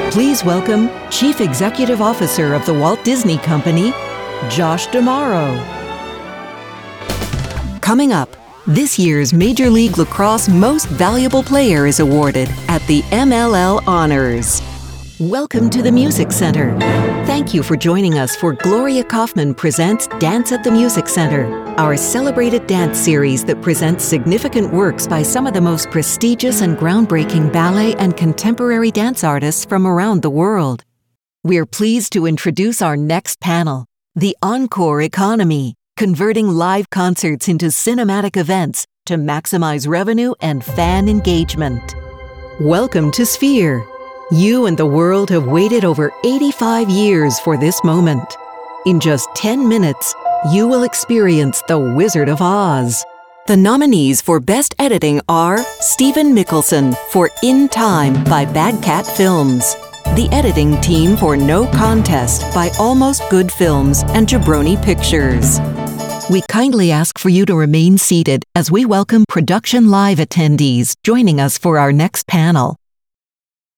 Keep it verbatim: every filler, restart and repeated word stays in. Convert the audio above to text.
Please welcome Chief Executive Officer of the Walt Disney Company, Josh D'Amaro. Coming up, this year's Major League Lacrosse Most Valuable Player is awarded at the M L L Honors. Welcome to the Music Center. Thank you for joining us for Gloria Kaufman Presents Dance at the Music Center, our celebrated dance series that presents significant works by some of the most prestigious and groundbreaking ballet and contemporary dance artists from around the world. We're pleased to introduce our next panel, The Encore Economy, converting live concerts into cinematic events to maximize revenue and fan engagement. Welcome to Sphere. You and the world have waited over eighty-five years for this moment. In just ten minutes, you will experience The Wizard of Oz. The nominees for Best Editing are Stephen Mickelson for In Time by Bad Cat Films, the editing team for No Contest by Almost Good Films and Jabroni Pictures. We kindly ask for you to remain seated as we welcome Production Live attendees joining us for our next panel.